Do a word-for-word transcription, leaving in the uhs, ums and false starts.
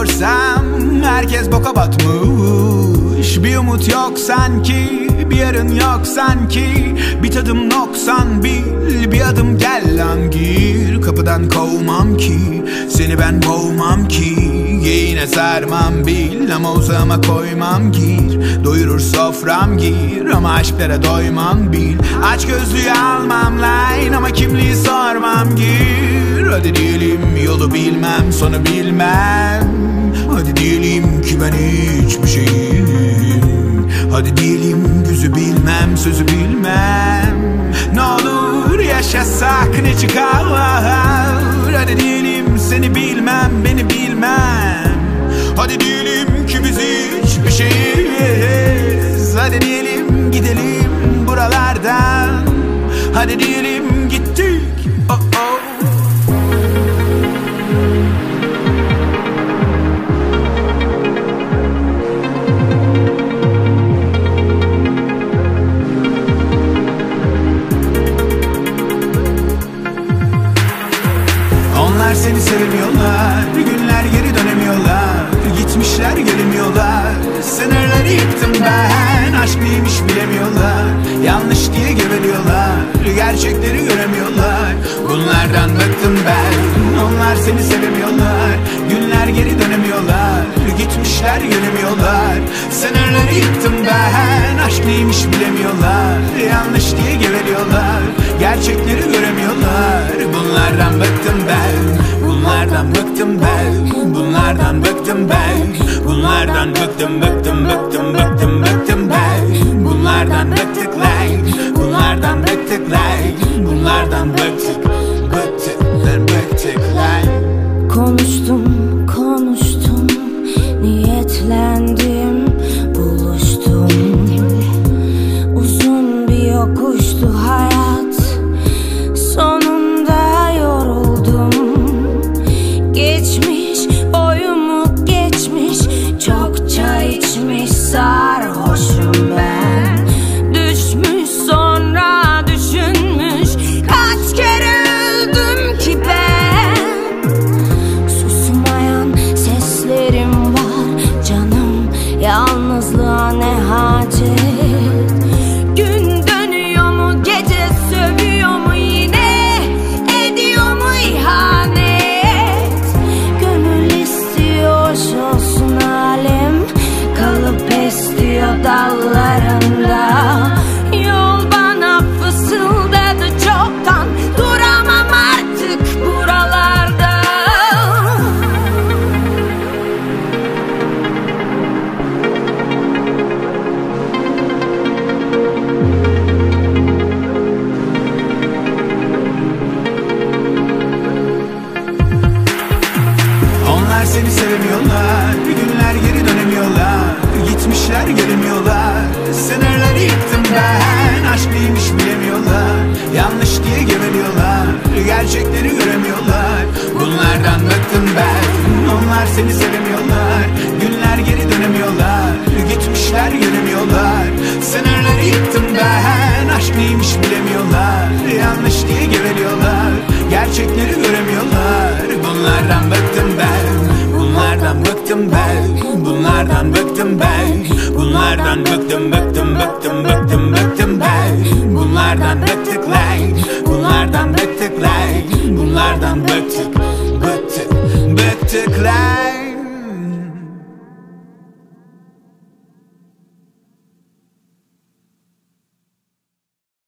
görsem herkes boka batmış. Bir umut yok sanki, bir yarın yok sanki. Bir tadım noksan bil, bir adım gel lan gir. Kapıdan kovmam ki, seni ben boğmam ki. Yeğine sarmam bil, ama uzağıma koymam gir. Doyurur sofram gir, ama aşklara doymam bil. Aç gözlüğü almam line, ama kimliği sormam gir. Hadi diyelim yolu bilmem, sonu bilmem. Hadi diyelim ki ben hiçbir şeyim. Hadi diyelim gözü bilmem, sözü bilmem. Ne olur yaşasak ne çıkar. Hadi diyelim seni bilmem, beni bilmem. Hadi diyelim ki biz hiçbir şeyiz. Hadi diyelim gidelim buralardan. Hadi diyelim gittik. Oh oh. Onlar seni sevmiyorlar, günler geri dönemiyorlar. Gitmişler gelemiyorlar, sınırları yıktım ben. Aşk neymiş bilemiyorlar, yanlış diye geveliyorlar. Gerçekleri göremiyorlar, bunlardan bıktım ben. Onlar seni sevemiyorlar, günler geri dönemiyorlar. Gitmişler gelemiyorlar, sınırları yıktım ben. Aşk neymiş bilemiyorlar, yanlış diye geveliyorlar. Gerçekleri göremiyorlar, bunlardan bıktım ben. Bunlardan bıktım ben, bunlardan bıktım ben. Bunlardan bıktım, bıktım, bıktım, bıktım, bıktım ben. Bunlardan bıktık lan, bunlardan bıktık lan. Bunlardan bıktık, bıktık, bıktık lan. Konuştum, konuştum, niyetlendim, buluştum. Uzun bir yokuştu hayat, sonunda yoruldum. Geçmiş boyumu geçmiş, çokça içmiş sarhoşum ben. Düşmüş sonra düşünmüş, kaç kere öldüm ki ben. Susmayan seslerim var canım, yalnızlığa ne hacet. Gün dönüyor mu, gece sövüyor mu, yine ediyor mu ihanet. Gönül istiyor olsun alem, kalıp istiyor dallarında. Yol bana fısıldadı çoktan, duramam artık buralarda. Onlar seni sevemiyorlar, günler geri dönemiyorlar. Gitmişler gelemiyorlar, sınırları yıktım ben. Aşk neymiş bilemiyorlar, yanlış diye geveliyorlar. Gerçekleri göremiyorlar, bunlardan bıktım ben. Onlar seni sevemiyorlar, günler geri dönemiyorlar. Gitmişler gelemiyorlar, sınırları yıktım ben. Aşk neymiş bilemiyorlar, yanlış diye geveliyorlar. Gerçekleri göremiyorlar, bunlardan bıktım ben. Bunlardan bıktım ben, bunlardan bıktım ben. Bunlardan bıktım, bıktım, bıktım, bıktım, bıktım ben. Bunlardan bıktık lan, bunlardan bıktık lan. Bunlardan